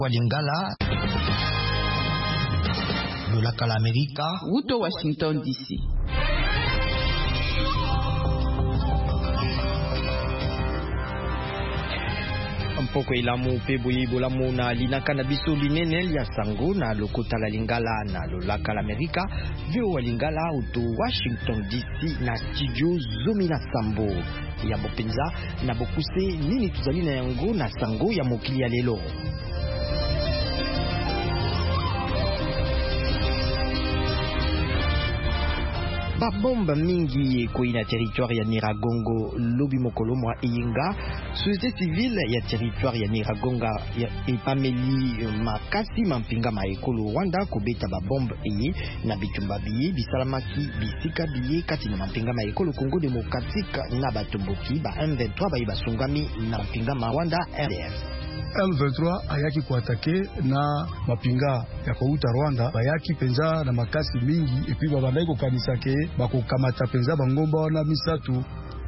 Walingala, Lolaka l'Amérique, Uto Washington DC. Mpoko ilamu pe boye bolamu na linaka na biso linene ya sango na lokota la Lingala na Lolaka l'Amérique, vio wa Lingala uto Washington DC na studio Zomi na Sambo ya bopenza na bokuse nini tuzali na yango na sango ya mokili ya lelo. Babomba mingi koina territoire ya Niragongo lobi mokolo mwa Iyinga, société civile ya territoire ya Niragonga ya epameli makasi mampinga maekolo Rwanda kobeta babomba eye na bitumba biye bisalamaki bisika biye kati na mampinga maekolo Congo démocratique na batomboki ba M23 bayi basungami na mampinga ma Rwanda RDF. M23 ayaki kuatake na mapinga ya kouta Rwanda bayaki penza na makasi mingi epi babandai kokanisa ke bakokamata penza bangomba wana misatu.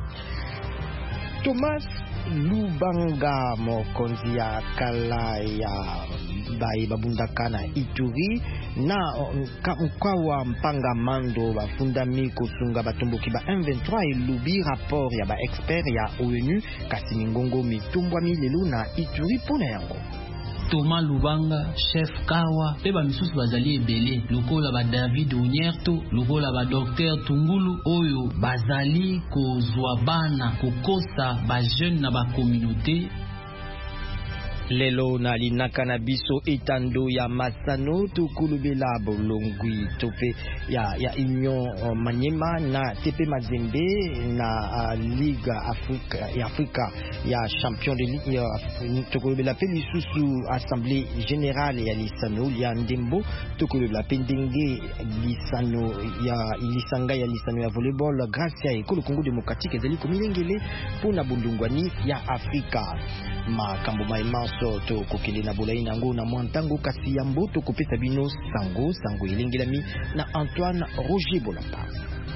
Thomas Lubanga mokonzi ya kala ya bayi babundaka na Ituri na mkawa mpanga mando bafundami kosunga batomboki ba M23 elubi rapport ya ba expert ya ONU kasi mingongo mitumbwa milelu na Ituri pona yango. Thomas Lubanga, chef Kawa, pe ba misusu bazali ebele, lokola ba David Onyerto, lokola ba Dr Tungulu, oyo bazali kozwa bana kokosa ba jeune na ba communauté. Lelo na linaka na biso etando ya Masano tukulubela bolongwi tope ya Union Manyema na tepe Mazembe na Liga Afrika ya champion de ligue tukulubela pe lisusu assemblée générale ya Lisano ya Ndembo tukulubela pe ndenge Lisano ya Lisanga ya Lisano ya volleyball grâce ya ekolo Congo démocratique ezali komilengele pona bundungwani ya Afrika makambo maimanso to kokende na bolai nango na mwantango kasi ya mboto kopesa bino sango elengelami na Antoine Roger Bolamba.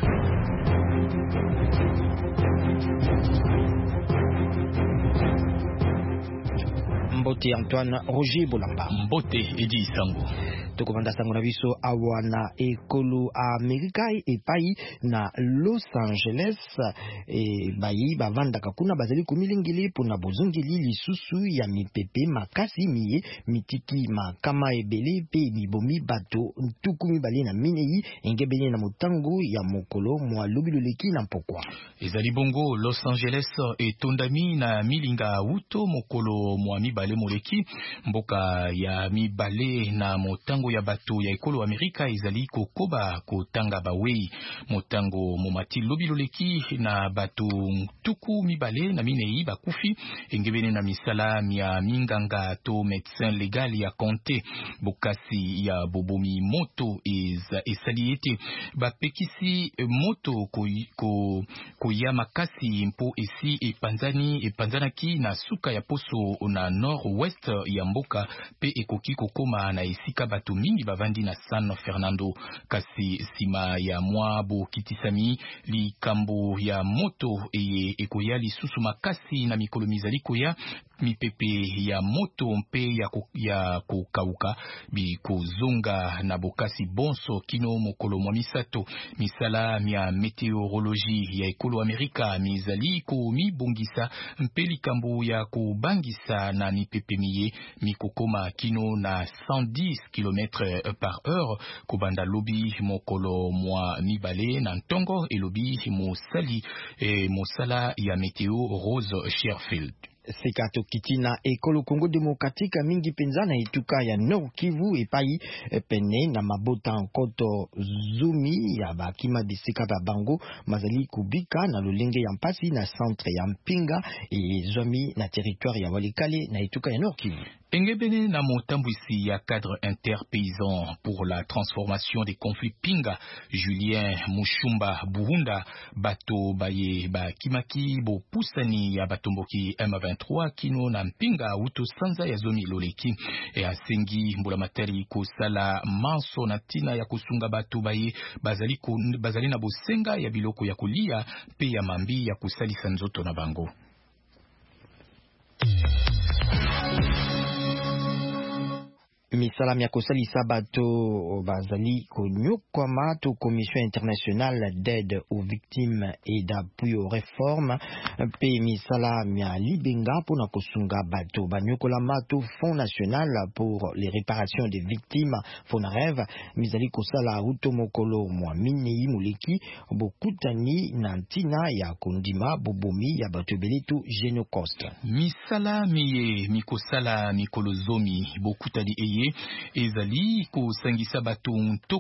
Mbote Antoine Roger Bolamba. Mbote Edi Sango. Tokomanda sango na biso awa na ekolo Amerika epai na Los Angeles bayi bavanda kakuna bazali komilingili pona bozongeli lisusu ya mipepe makasi miye mitiki makama ebele pe mibomi bato ntukumi bali na minei engebele na motango ya mokolo mwa lobiloleki na mpokwa. Ezali bongo Los Angeles etondami na milinga uto mokolo mwa mibale moleki mboka ya mibale na motango ya bato ya ekolo Amerika ezali kokoba kotanga bawei motango momati lobiloleki na bato tuku mibale na minei bakufi engebene na misala mia minganga to médecin légal ya konte bokasi ya bobomi moto esali ete bapekisi moto koya makasi mpo esi epanzanaki na suka ya poso na nord-ouest ya mboka pe ekoki kokoma na esika bato mingi bavandi na San Fernando kasi sima ya mwa bokitisami likambo ya moto ekoya lisusu makasi na mikolo mizali koya mipepe ya moto mpe ya kokauka bikozonga na bokasi bonso kino mokolo mwa misato misala mia meteorologie ya ekolo Amerika mizali komibongisa mpe likambo ya kobangisa na mipepe miye mikokoma kino na 110 km/h kobanda lobi mokolo mwa mibale na ntongo elobi mosala ya meteo Rose Sherfield. Sekato kitina ekolo Congo démocratique mingi penza na ituka ya Nord Kivu epai pene na mabota nkoto zumi ya bakima bisika ba bango mazali kubika na lolenge ya mpasi na centre ya mpinga ezwami na territoire ya Walikale na ituka ya Nord Kivu. Engebene na motambwisi ya cadre interpaysan pour la transformation des conflits pinga Julien Mushumba Buhunda bato baye bakimaki bo pusani ya batomboki M23 kino na mpinga uto sanza ya zomi loleki asengi mbula materi kosala manso na tina ya kusunga bato baye bazali na bosenga ya biloko ya kulia pe ya mambi ya kusalisa nzoto na bango. misala ya kosalisa bato bazali konyokwama to Commission internationale d'aide aux victimes et d'appui aux réformes pe misala ya libenga pona kosunga bato banyokolama to Fonds national pour les réparations des victimes FONAREV mizali kosala uto mokolo mwa minei muleki bokutani na ntina ya kondima bobomi ya bato beletu Genocost. Misala miye mikosala mikolo zomi bokutani eye ezali kosangisa bato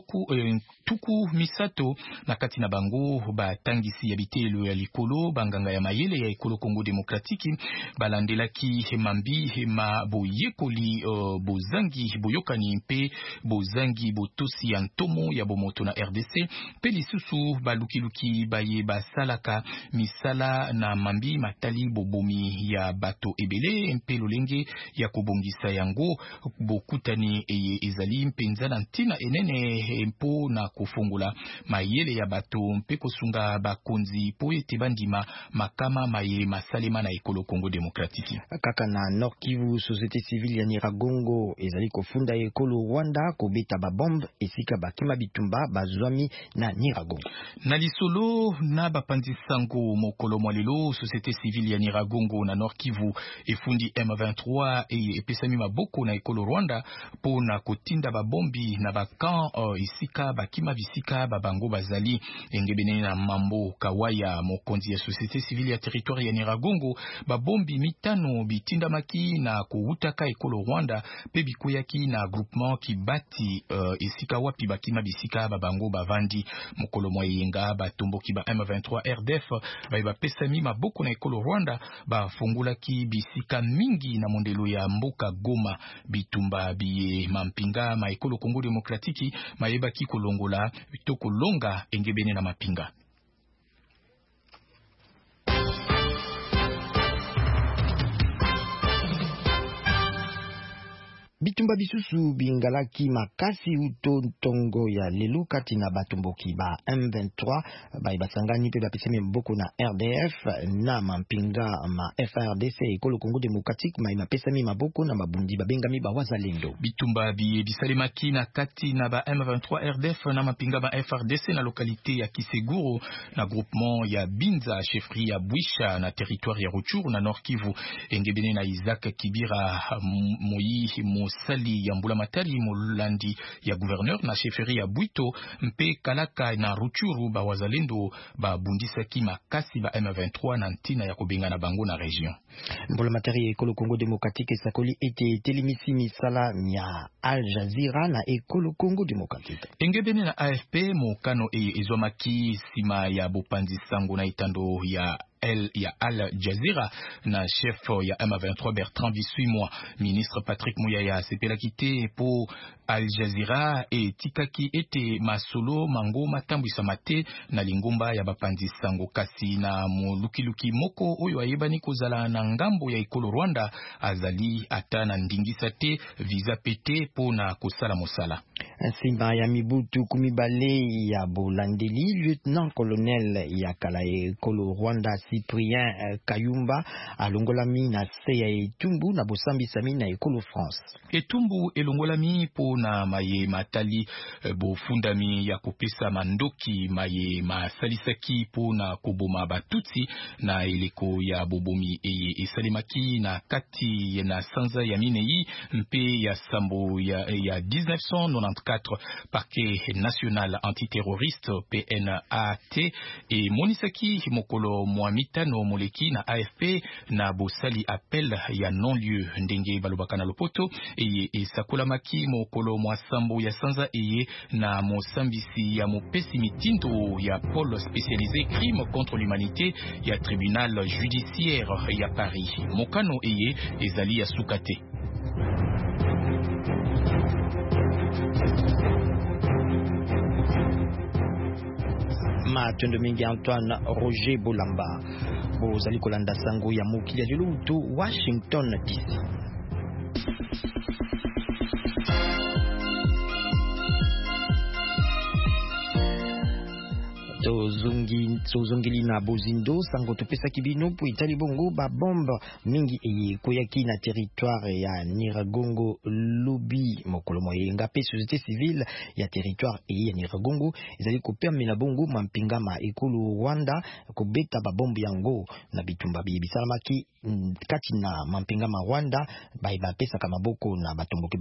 tuku misato na kati na bango batangisi ya bitelo ya likolo banganga ya mayele ya ekolo Congo Demokratiki balandelaki mambi ma boyekoli bozangi boyokani mpe bozangi botosi ya ntomo ya bomoto na RDC pe lisusu balukiluki baye basalaka misala na mambi matali bobomi ya bato ebele mpe lolenge ya kobongisa yango bokutani ezali mpenza na ntina enene mpo na kofungula mayele ya bato mpe kosunga bakonzi po ete bandima makama maye masalema na ekolo Congo Demokratiki. Kaka na Nord Kivu, société civile ya Nyiragongo ezali kofunda ekolo Rwanda kobeta babombe esika bakima bitumba bazwami na Nyiragongo. Na lisolo na bapanzisango mokolo mwalelo société civile ya Nyiragongo na Nord Kivu efundi M23 epesami maboko na ekolo Rwanda po na kotinda babombi na bakan isika bakima bisika babango bazali engebene na mambo kawaya mokonzi ya société civile ya territoire ya Nyiragongo babombi mitano bitinda maki na kuutaka ekolo Rwanda pe bikoyaki na groupement kibati isika wapi bakima bisika babango bavandi mokolo moyenga batomboki ba M23 RDF ba pesami maboko na ekolo Rwanda bafungulaki bisika mingi na mondelo ya mboka Goma bitumba biye mampinga ma ekolo Congo Demokratiki mayebaki kolongola bitoko longa engebene na mapinga. Bitumba bisusu bingalaki makasi uto ntongo ya lelu kati na batomboki ba M23 basangani pe bapesemi mboko na RDF na mampinga ma FRDC ekolo Congo Demokratique mapesami maboko na mabundi babengami ba wazalendo. Bitumba bisalemaki na kati na ba M23 RDF na mampinga ba FRDC na lokalite ya Kiseguro na groupement ya Binza chefferie ya Bwisha na territoire ya Ruchuru na Nord Kivu engebene na Isaac Kibira Moyi Sali ya Mbula Matari molandi ya gouverneur na chefferie ya Bwito mpe Kalaka na Ruchuru ba wazalendo ba bundisaki makasi ba M23 na ntina ya kobenga na bango na region. Mbula Matari ekolo Congo Demokratique sakoli ete telimisi misala ya Al Jazeera na ekolo Congo Demokratique. Engebene na AFP mokano ezomaki sima ya bopanzi sango na itando ya Al Jazeera na chef ya M23 Bertrand Bisuimwa ministre Patrick Muyaya sepelakite po Al Jazeera tikaki ete masolo mango matambwisa mate na lingomba ya bapanzi sango kasi na molukiluki moko oyo ayebani kozala na ngambo ya ekolo Rwanda azali ata na ndingisa te visa pete po na kosala mosala. Simba ya mibutu kumibale ya bolandeli lieutenant colonel ya kala ekolo Rwanda Cyprien Kayumba alongolami na se ya etumbu na bosambisami na ekolo France. Etumbu elongolami po na maye matali bofundami ya kopesa mandoki maye masalisaki po na koboma batutsi na eleko ya bobomi esalemaki na kati na sanza ya minei mpe ya sambo ya 1994 Parquet national antiterroriste PNAT et monisaki mokolo moamitano moleki na AFP na bosali appel ya non-lieu ndenge balobaka na lopoto esakolamaki mokolo moasambo ya sanza na mosambisi ya mopesi mitindo ya pôle spécialisé crime contre l'humanité ya tribunal judiciaire ya Paris mokano ezali ya sukate. Matendo mingi Antoine Roger Bolamba bozali kolanda sango ya mokili ya lelo to Washington DC. tozongeli na bozindo sango topesa kibino po itali bongo ba bombe mingi koyaki na territoire ya Nyiragongo lobi mokolo moyenga pe société civile ya territoire ya Nyiragongo ezali kopermela bongo mampinga ma ekolo Rwanda kobeta ba bombe yango na bitumba bisalamaki kati na mampinga ma Rwanda ba pesa kama boko na batomboki ba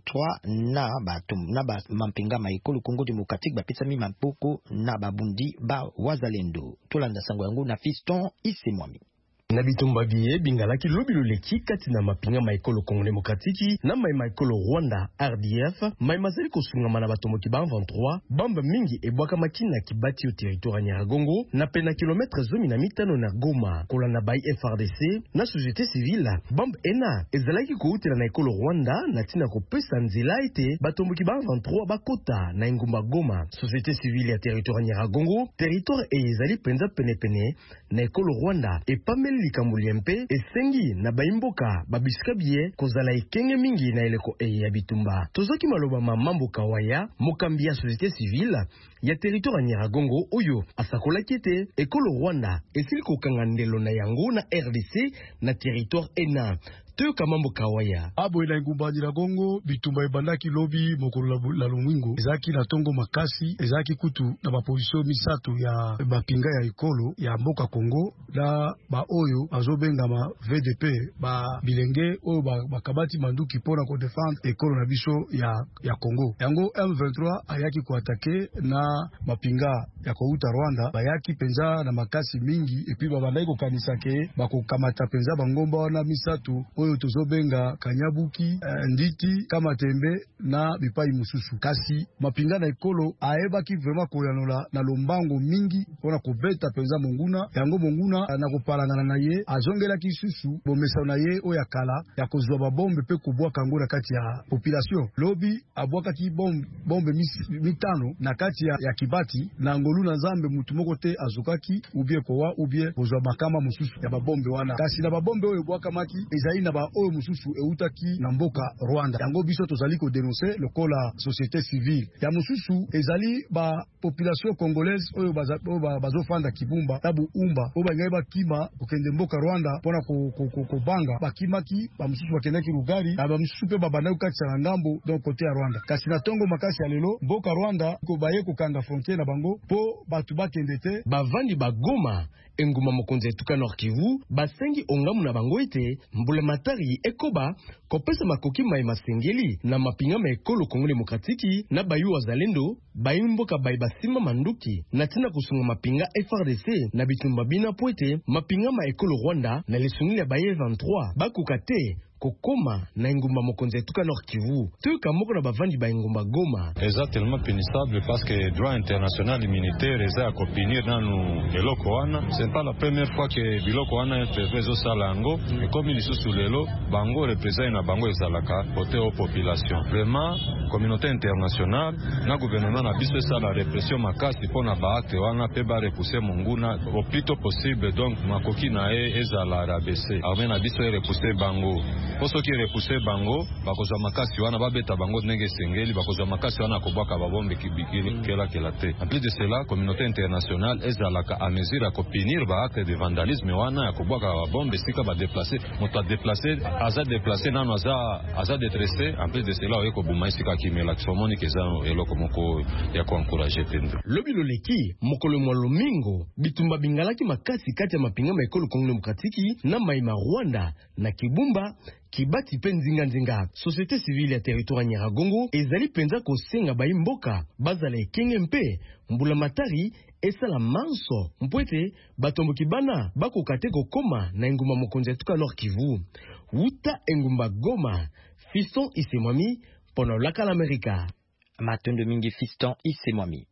M23 na mampinga ma ekolo Congo démocratique ba pesa mi mapoko na babundi ba wazalendo tolanda sango yango na Fiston Isemwami na bitumba biye bingalaki lobi loleki kati na mapinga maekolo Congo démocratique na maekolo Rwanda RDF mazali kosunga na batomoki ba 23 bamba mingi ebwaka makina kibati au territoire Nyiragongo na pena kilometre 15 na Goma kolana ba FRDC na société civile bamba ena ezalaki koutela na ekolo Rwanda na tina kopesa nzela ete batomoki ba 23 bakota na ngumba Goma société civile ya territoire Nyiragongo territoire ezali penza pene na ekolo Rwanda epameli likambo liempe esengi na baimboka babisika biye kozala ekenge mingi na eleko ya bitumba tozoki maloba mamambo kawaya mokambi ya société civile ya territoire Nyiragongo oyo asakolaki ete ekolo Rwanda esili kokanga ndelo na yango na RDC na territoire ena Toyoka mambo kawaya abo ina ngumba Nyiragongo bitumba ebandaki lobi mokolo la Lomwingo ezaki na tongo makasi ezaki kutu na baposition misato ya bapinga ya ekolo ya mboka Congo na ba oyo azobenga ma VDP ba bilenge oyo bakabati manduki pona ko défendre ekolo na biso ya Congo yango M23 ayaki ko attaquer na mapinga ya kouta Rwanda bayaki penza na makasi mingi epi babandaki ko kanisa ke bakokamata penza bangomba wana misato oyo tozobenga Kanyabuki Nditi kama tembe na bipai mususu kasi mapinga na ekolo aebaki vraiment koyanola na lombango mingi pona kobeta penza monguna yango monguna na kopalangana na ye azongelaki susu bomesa na ye oya kala ya kozwa babombe pe kubwaka ngora kati ya population lobi abwakaki bombe mitano na kati ya Kibati na ngolu na Nzambe mutu moko te azukaki ubie kowa ubie kozwa makama mususu ya babombe wana kasi na babombe oyo bwakamaki ezali na ba oyo mususu eutaki na mboka Rwanda yango biso tozali ko dénoncer lokola société civile ya mususu ezali ba population congolaise oyo bazofanda Kibumba tabu umba oyo bangai bakima kokende mboka Rwanda pona ko banga bakimaki ba mususu bakendaki Lugari ba mususu pe babanda kati ya ngambo donc côté ya Rwanda kasi na tongo makasi ya lelo mboka Rwanda ko baye ko kanga frontière na bango po batu bakende te bavandi bagoma enguma mokonzi etuka Nord Kivu basengi ongamu na bango ete mbula matari ekoba kopesa makoki mai masengeli na mapinga ma ekolo Congo démocratique na bayu wazalendo bayimboka basima manduki na tina kusunga mapinga FRDC na bitumba bina poete mapinga ma ekolo Rwanda na lesungili ya baye 23 bakukate kokoma na ingumba mokonzi etuka Nord Kivu tuka moko na bavandi ba ingumba Goma tellement punissable parce que droit international immunitaire eza kopinir nanu eloko wana c'est pas la première fois que biloko wana ezo salango et comme ils sont sous lelo bango représente na bango ezalaka côté aux populations vraiment communauté internationale na gouvernement na biso ça la répression makasi pona ba acte wana pe ba repousser monguna au plus tôt possible donc makoki na ezala rabese amena biso repousser bango poso ki repousser bango bakozwa makasi wana babeta bango ndenge sengeli bakozwa makasi wana kobwaka babombe kibikili kela te en plus de cela communauté internationale ezalaka à mesure à kopinir ba acte de vandalisme wana ya kobwaka babombe sika ba déplacer moto a déplacer nano aza détressé en plus de cela oyeko buma sika kimela kisomoni kezano eloko moko ya ko encourager tendo lobilo leki mokolo mwalo mingo bitumba bingalaki makasi kati ya mapinga ma ekolo Congo démocratique na maima Rwanda na Kibumba Kibati pe nzinga société civile ya territoire Nyiragongo ezali penza kosenga baimboka bazala ekenge mpe mbula matari esala manso mpwete batombo kibana bakokate kokoma na engumba mokonzi etuka Nord Kivu wuta engumba Goma Fiston Isemwami pono laka l'Amerika matondo mingi Fiston Isemwami.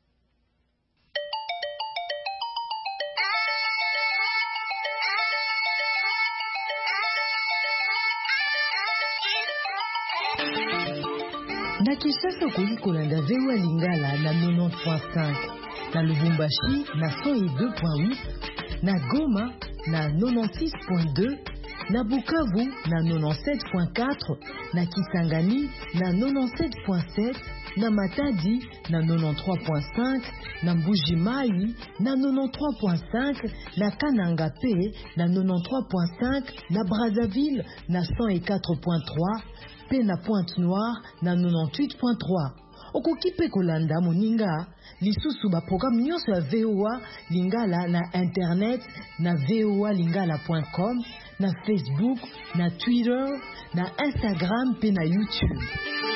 Na Kinshasa okoli kolanda VOA Lingala na 90.5, na Lubumbashi na 102.8, na Goma na 96.2, na Bukavu na 97.4, na Kisangani na 97.7, na Matadi na 93.5, na Mbuji-Mayi na 93.5, na Kananga pe na 93.5, na Brazzaville na 104.3, pe na Pointe-Noire na 98.3. Okokipe kolanda moninga lisusu ba programme nyonso ya VOA Lingala na internet na voalingala.com, na Facebook, na Twitter, na Instagram pe na YouTube.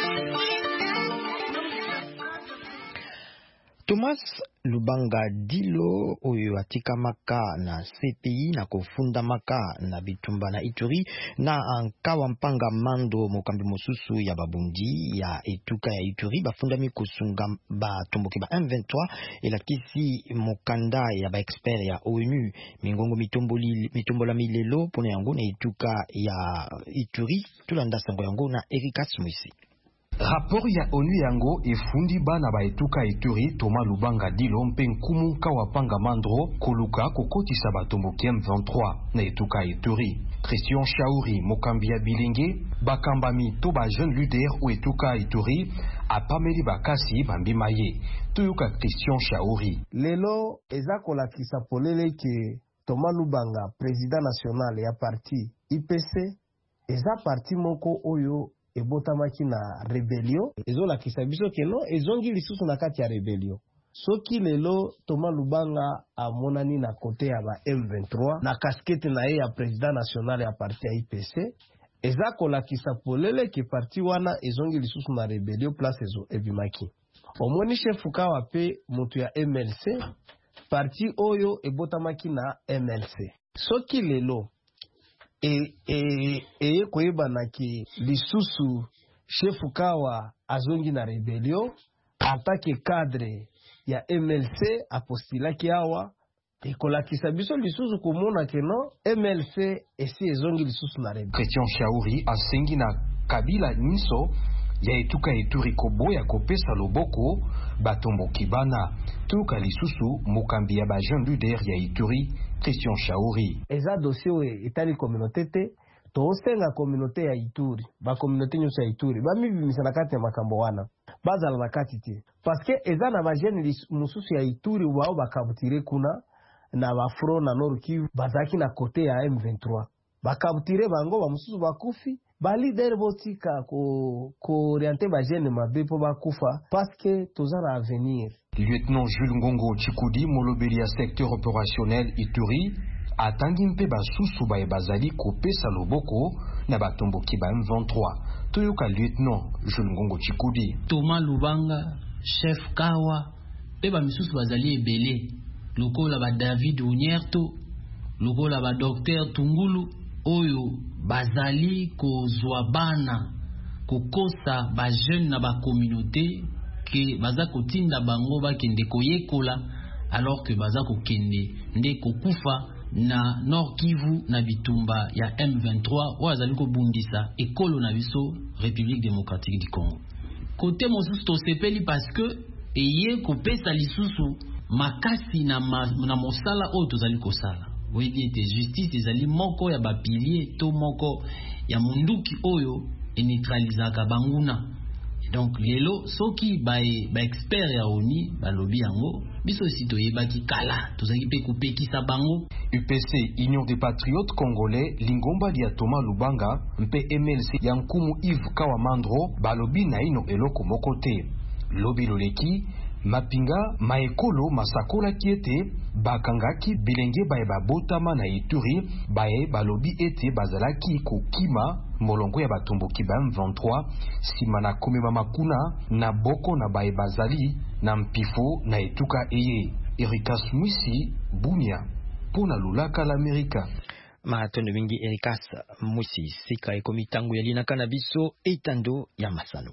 Thomas Lubanga Dilo oyo atikamaka na CPI na kofunda maka na bitumba na Ituri na Nkawa Mpanga Mando mokambi mosusu ya babundi ya etuka ya Ituri bafundami kusunga batomboki ba M23 elakisi mokanda ya ba expert ya ONU mingongo mitombola milelo pona yango na etuka ya Ituri tulanda sango yango na Erika Smisi. Rapport ya ONU yango efundi bana ba etuka Ituri Thomas Lubanga Dilo mpe Nkumu Nkawa Mpanga Mandro koluka kokotisa batomboki M23 na etuka Ituri. Christian Shauri mokambi ya bilenge bakambami to ba jeune leader o etuka Ituri apameli bakasi bambima ye. Toyoka Christian Shauri. Lelo eza kolakisa polele ke Thomas Lubanga président national ya parti IPC eza parti moko oyo ebotamaki na rebellion ezolakisa biso keno ezongi lisusu na kati ya rebellion. Soki lelo Thomas Lubanga amonani na kote ya ba M23 na casquette na ye ya président national ya parti ya IPC eza kolakisa polele ke parti wana ezongi lisusu na rebellion place ezo ebimaki. Omoni chef Kawa pe mutu ya MLC parti oyo ebotamaki na MLC. Soki lelo koyebana ki lisusu chef Kawa azongi na rebellion atake cadre ya MLC apostilaki awa ekolakisa biso lisusu komona keno MLC esi ezongi lisusu na rebellion. Christian Shauri asengi na kabila niso ya etuka Ituri koboya kopesa loboko batomboki bana tuka lisusu mokambi ya ba jeune leader ya Ituri Christian Shauri. Eza dossier etali communauté te tosenga communauté ya Ituri ba communauté nyonso ya Ituri bamibimisa na kati ya makambo wana bazala na kati te parce que eza na ba jeune mususu ya Ituri wao bakabutire kuna na ba front na Nord Kivu bazaki na kote ya M23 bakabutire bango ba mususu bakufi ba leader botika ko orienter ba jeune mabepo bakufa parce que tozana avenir. Lieutenant Jules Ngongo Chikudi molobeli ya secteur opérationnel Ituri atangi mpe basusu ba bazali kopesa loboko na batomboki ba M23. Toyoka lieutenant Jules Ngongo Chikudi. Thomas Lubanga, chef Kawa, pe ba misusu bazali ebele. Lokola ba David Unyerto, lokola ba docteur Tungulu oyo bazali kozwa bana kokosa ba jeune na ba communauté ke baza kotinda bango bakende koyekola alors que baza kokende nde kokufa na Nord Kivu na bitumba ya M23 wazali kobundisa ekolo na biso République démocratique du Congo. Côté mosusu tosepeli parce que eye kopesa lisusu makasi na mosala oyo tozali kosala. Oyebi ete justice ezali moko ya bapilier to moko ya munduki oyo neutralisaka banguna. Donc lelo soki ba expert ya ONU balobi yango biso si toyebaki kala tozaki pe kopekisa bango. UPC Union des Patriotes Congolais Lingomba dia Thomas Lubanga mpe MLC ya Nkumu Yves Kawa Mandro balobi na ino eloko moko te. Lobi loleki mapinga maekolo masakola kiete bakangaki bilenge baye babotama na Ituri baye balobi ete bazalaki kokima molongo ya batomboki ba M23 sima na komema makuna na boko na baye bazali na mpifo na etuka eye. Erika Smisi Bunia pona lulaka l'Amerika. Matondo mingi Erika Smisi sika ekomitango ya lina kanabiso etando ya masano.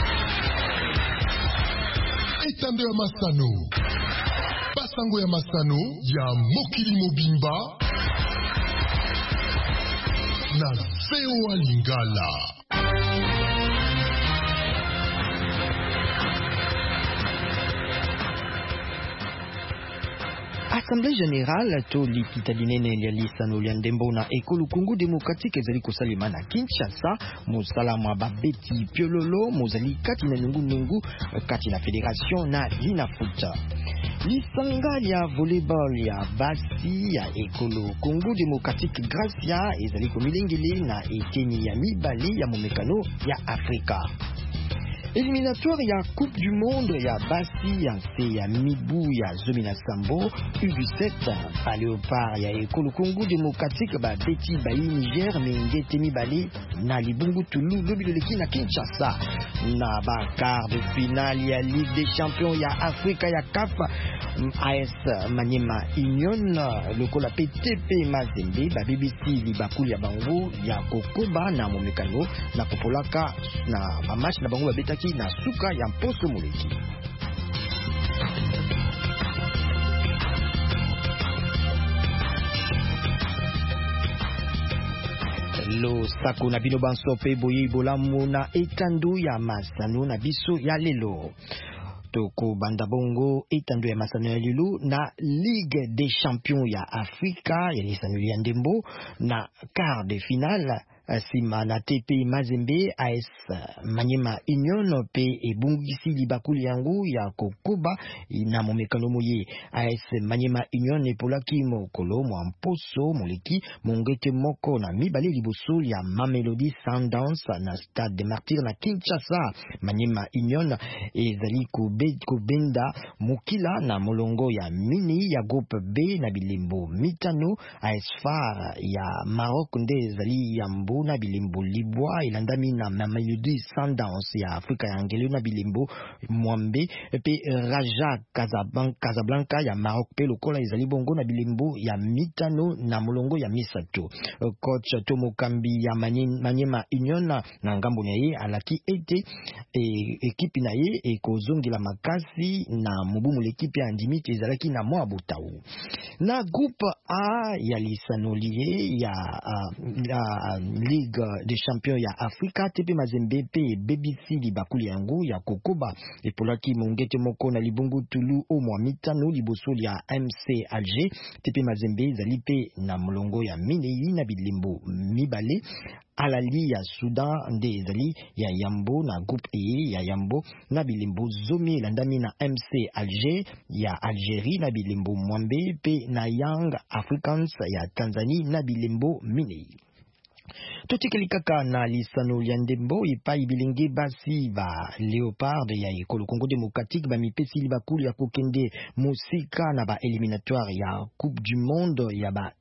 Etando ya masano basango ya masano ya mokili mobimba na VOA Lingala. Assemblée générale to likita linene ya lisano lya ndembo na ekolo Congo démocratique ezali kosalema na Kinshasa mosalama babeti piololo mozali kati na nungu kati na fédération na linafuta lisanga ya volleyball ya basi ya ekolo Congo démocratique Gracia ezali komilengele na eteni ya mibale ya momekano ya Afrika. Éliminatoire ya Coupe du Monde ya basi ya nse ya mibu ya zomi na sambo U17 a Léopard ya ekolo Congo démocratique ba beti bayi Niger mengete mibale na libungu tulu lobiloleki na Kinshasa na ba quart de finale ya Ligue des Champions ya Afrika ya CAF AS Maniema Union lokola PTP Mazembe ba BBC libakuli ya bango ya kokoba na momekano na kopolaka na ba match na bango ba beta na suka ya mposo moleki. Lo sako na bino banso pe boye bolamu na etando ya masano na biso ya lelo. Toko banda bongo etando ya masano ya lelo na Ligue des Champions ya Afrika ya lisano ya ndembo na quart de finale sima na TP Mazembe AS Maniema Union pe ebungisi libakuli yango ya kokoba na momekano moye AS Maniema Union epolaki mokolo mwa mposo moleki mongete moko na mibale liboso ya Mamelodi Sundowns na Stade des Martyrs na Kinshasa. Maniema Union ezali kobenda mokila na molongo ya mini ya groupe B na bilembo mitano. AS FAR ya Maroc nde ezali yambo na bilembo libwa ilandami na Mamelodi Sundowns ya Afrika ya ngelo na bilembo mwambe pe Raja Casablanca ya Maroc pe lokola ezali bongo na bilembo ya mitano na molongo ya misato. Coach Tomo Kambi ya Maniema Union na ngambo na ye alaki ete ekipi na ye ekozongela makasi na mobumu l'ekipe ya ndimiti ezalaki na mwa botau. Na groupe A ya lisanolie ya Ligue des Champions ya Afrika TP Mazembe pe BBC libakuli yango ya kokoba epolaki mongete moko na libungu tulu o mwa mitano liboso ya MC Alger. TP Mazembe ezali pe na molongo ya minei na bilembo mibale. Alali ya Soudan nde ezali ya yambo na groupe E ya yambo na bilembo zomi landami na MC Alger ya Algérie na bilembo mwambe pe na Young Africans ya Tanzanie na bilembo minei. Totikeli kaka na lisano ya ndembo epai bilenge basi ba Léopard ya ekolo Congo démocratique ba mipesi libakuli ya kokende musika na ba éliminatoire ya Coupe du Monde ya ba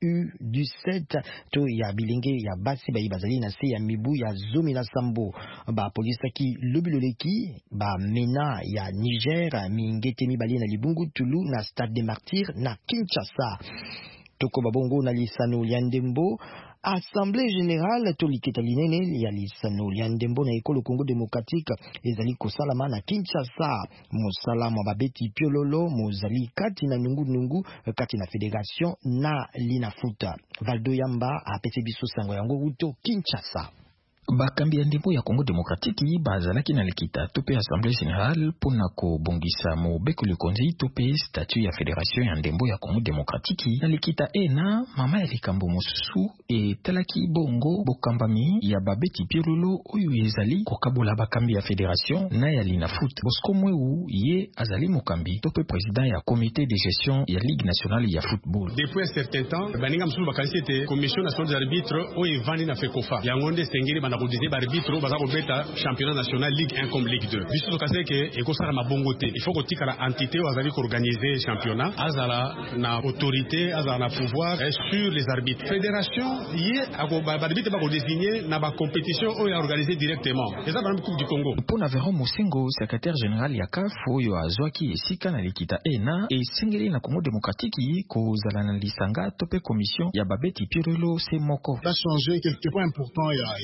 U17 to ya bilenge ya basi ba ibazali na se ya mibu ya zomi na sambo ba polisaki lobiloleki ba mena ya Niger mingete mibali na libungu tulu na Stade des Martyrs na Kinshasa. Toko babongo na lisano ya ndembo Assemblée générale to likita linene ya lisano lya ndembo na ekolo Congo démocratique ezali kosalama na Kinshasa mosalama babeti piololo mozali kati na nungu kati na fédération na linafuta. Valdo Yamba apesi biso sango yango uto Kinshasa. Bakambi ya ndembo ya Congo démocratique bazalaki na likita tope Assemblée générale pona ko bongisa mobeko le konzi tope statut ya fédération ya ndembo ya Congo démocratique na likita ena mama ya likambo mosusu e talaki bongo bokambami ya babeti piololo oyo ezali kokabola bakambi ya fédération na ya linafoot. Bosco Mweu ye azali mokambi tope président ya comité de gestion ya Ligue nationale ya football. Depuis un certain temps baninga msulu bakanisi ete commission nationale des arbitres oyo evandi na FECOFA yango nde sengeli bana kodise ba arbitre baza kobeta championnat national Ligue 1 comme Ligue 2 biso tokase ke ekosala mabongo te. Il faut kotikala entité azali ko organiser championnat azala na autorité azala na pouvoir sur les arbitres. Fédération ye ba arbitre ba ko désigner na ba compétition oyo organiser directement eza ba Coupe du Congo. Pona Véron Mosengo secrétaire général ya CAF oyo azwaki esika na likita ena e singeli na Congo démocratique ko zala na lisanga tope commission ya babeti piololo se moko. Ça changer quelque point important ya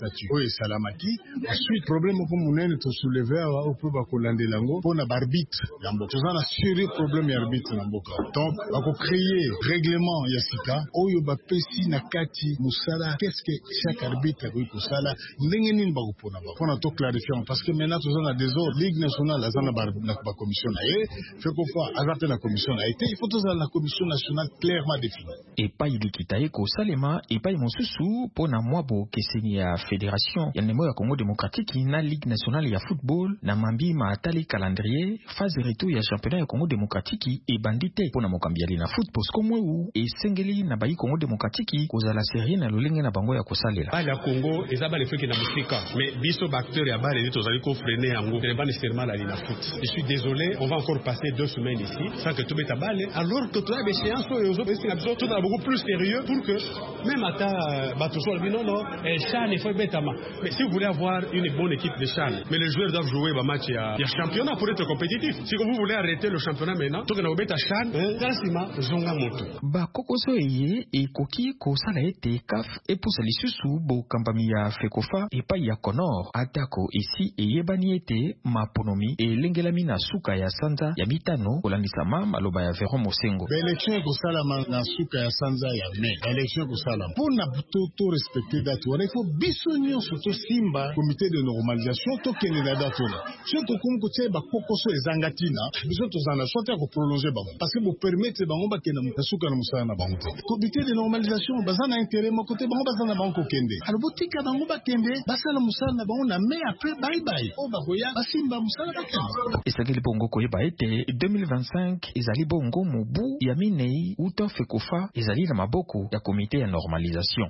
statut oyo esalamaki. Ensuite problème ko munene to soulever awa opo bakolanda lango mpona barbitre ya mboka. Toza na sérieux problème ya arbitre na mboka. Donc bako créer règlement ya sika oyo bapesi na kati musala qu'est-ce que chaque arbitre akoki kosala ndenge nini bakopona ba mpona to clarifier parce que maintenant toza na désordre. Ligue nationale aza na ba commission na ye fait ko fa aza pe na commission na été il faut toza na commission nationale clairement définie. Epai likita eko salema epai mosusu pona mwabo keseni ya fédération ya ndembo ya Congo démocratique na Ligue nationale ya football na mambi maatali calendrier phase retour ya championnat ya Congo démocratique e bandite pona mokambiali na football komweu e sengeli na bayi Congo démocratique kozala série na lolenge na bango ya kosalela. Bale ya Congo eza bale feki na musika mais biso acteurs ya bale dit tozali ko freiner yango ne pas nécessairement la ligne foot. Je suis désolé, on va encore passer 2 semaines ici sans que tout beta bale alors que toi échéance aux autres pays tout est beaucoup plus sérieux pour que même à Batoso non Chan il faut betama. Mais si vous voulez avoir une bonne équipe de Chan, mais les joueurs doivent jouer un match il y a championnat pour être compétitif. Si vous voulez arrêter le championnat maintenant, tout que na beta Chan, Tassima zonga moto. Ba kokoso eye ekoki kosala ete CAF epusa lisusu bo kambami ya Fekofa epa ya Konor atako esi eyebani ete maponomi elengelami na suka ya sanza ya mitano kolandisama maloba ya Veron Mosengo. Élection kosalama na suka ya sanza ya mai. Élection kosalama pona to respecter date wana il faut bisonyo surtout simba comité de normalisation to kende na date wana. Surtout comme kotie ba kokoso ezangatina biso tozana soit ko prolonger bango parce que vous permettre bango ba kenda na suka na musala na bango. Comité de normalisation bazana intérêt mo côté bango bazana bango kende. Alors botika bango ba kende basala musala na bango na mai après bye bye. O ba koya basimba musala ba kende. Esageli bongo koyeba ete 2025 ezali bongo mobu ya minei uta Fekofa ezali na maboko ya comité ya normalisation.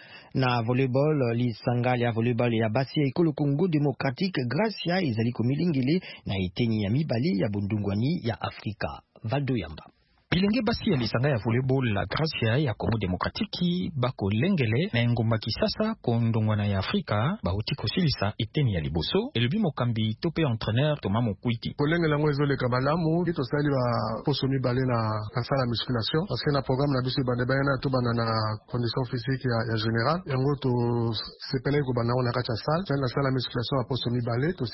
Na volleyball lisanga ya volleyball ya basi ya ekolo Congo démocratique Gracia ezali komilingili na eteni ya mibali ya bundungwani ya Afrika. Valdo Yamba. Bilenge basi ya lisanga ya volleyball la Gracia ya Congo démocratique bako lengele na ngomba kisasa kondongwana ya Afrika bauti kosilisa eteni ya liboso elubi mokambi tope entraîneur Thomas Mokwiti. Kolengela ngo ezoleka malamu bito sali ba poso mibale na sala musculation parce que na programme na biso bande bayana to bana na condition physique ya général yango to sepele ko bana na kacha salle na sala musculation a poso mibale to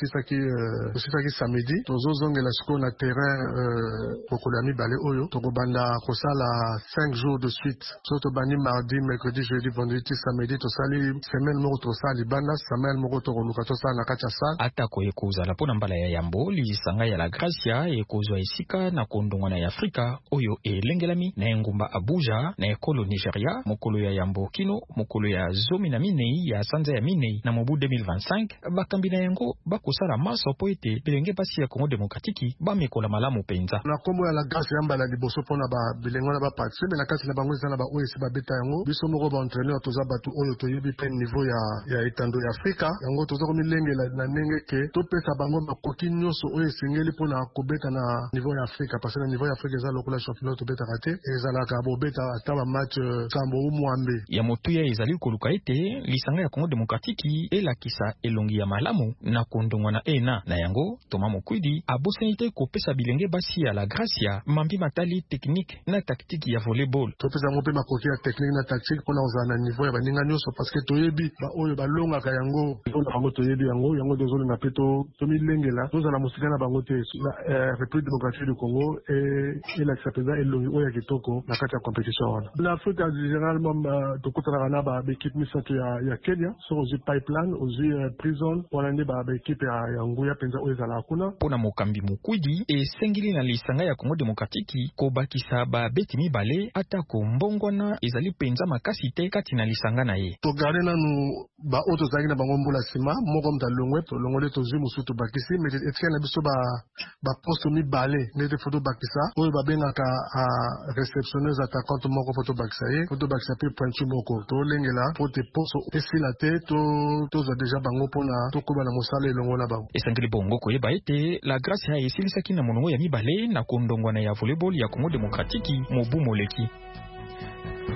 sisaki samedi to zozongela siko na terrain pokolo mibale oyo banda kosala 5 jours de suite soto bani mardi mercredi jeudi vendredi samedi to sali semaine moko to sali banda semaine moko to luka to sala na kacha sala atako ekoza la pona mbala ya yambo lisanga ya la Gracia ekozwa esika na kondongwana ya Afrika oyo elengelami na ngumba Abuja na ekolo Nigeria mokolo ya yambo kino mokolo ya zomi na minei ya sanza ya minei na mobu 2025 bakambi na yango bakosala maso po ete bilenge basi ya Congo démocratique bamekola malamu penza na komo ya la Gracia mbala liboso pona ba bilengo na ba participer na kati na bango ezana ba OS ba beta yango biso moko ba entraîneur toza batu oyo toyebi pe niveau ya etando ya Afrika yango toza ko milengela na ndenge ke to pesa bango makoki nyonso oyo esengeli pona kobeta na niveau ya Afrika parce que na niveau ya Afrika eza lokola championnat to beta kate ezala ka bo beta ata ba match sambo umwambe ya motuya ezali koluka ete lisanga ya Congo démocratique elakisa elongi ya malamu na kondongwana ena na yango Thomas Mokwidi abosenite kopesa bilenge basi ya la Gracia mambi matali technique na tactique ya volleyball. Topesa mo pe makoki ya technique na tactique pona ozana niveau ya baninga nyonso parce que toyebi ba oyo balonga ka yango pona bango toyebi yango dozoli na peto to milengela tozana musika na bango te na République démocratique du Congo et la sapeza elongi oya kitoko na kati ya compétition wana. Na Afrika généralement tokutana na ba équipe misato ya Kenya so ozi Pipeline ozi Prison wana ne ba équipe ya Nguya penza oyo zala kuna pona mokambi Mokwidi esengili na lisanga ya Congo démocratique ko bakisa ba beti mibale atako mbongwana ezali penza makasi te kati na lisanga na ye. To garde nanu ba oto zangi na bango mbula sima moko mta longwe to longole to zwi musutu bakisi mais etia na biso ba poste mibale nete photo bakisa oyo ba bengaka a réceptionneuse attaquante moko photo bakisa ye photo bakisa pe pointu moko to lengela pote poso esila te to za déjà bango pona to koba na mosala elongo na bango. Esangeli bongo koyeba ete la Gracia esilisaki na monongo ya mibale na kondongwana ya volleyball ya Congo démocratique mobu moleki.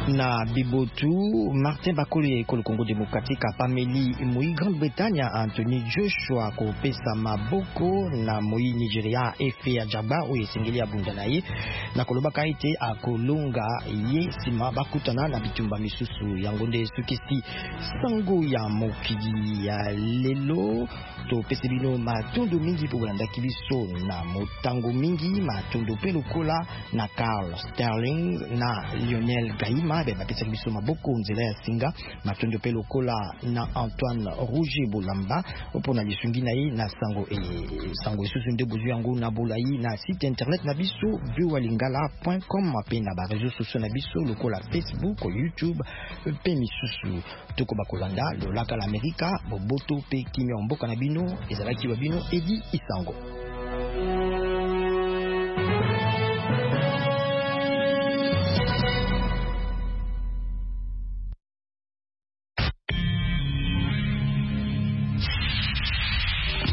na Bibotu, Martin Bakoli ya Ekolo Congo Démocratique, Pameli Moi Grande-Bretagne, Anthony Joshua ko pesa maboko na Moi Nigeria Efe Ajaba o esengeli ya bundanaye na kolobaka ite akolonga ye sima bakutana na bitumba misusu yango nde sukisi sango ya mokili ya lelo to pesa bino matondo mingi po bolanda kibiso na motango mingi matondo pe lokola na Carl Sterling na Lionel Gaima be bapesa biso maboko nzela ya singa matondo pe lokola na Antoine Rouge Bolamba opona lisungi na ye na sango esusu nde bozu yango na bolayi na site internet na biso biowalingala.com pe na ba réseaux sociaux na biso lokola Facebook, YouTube pe misusu toko bakolanda lolaka la Amerika boboto pe kimia mboka na bino ezalaki babino Edi Isango.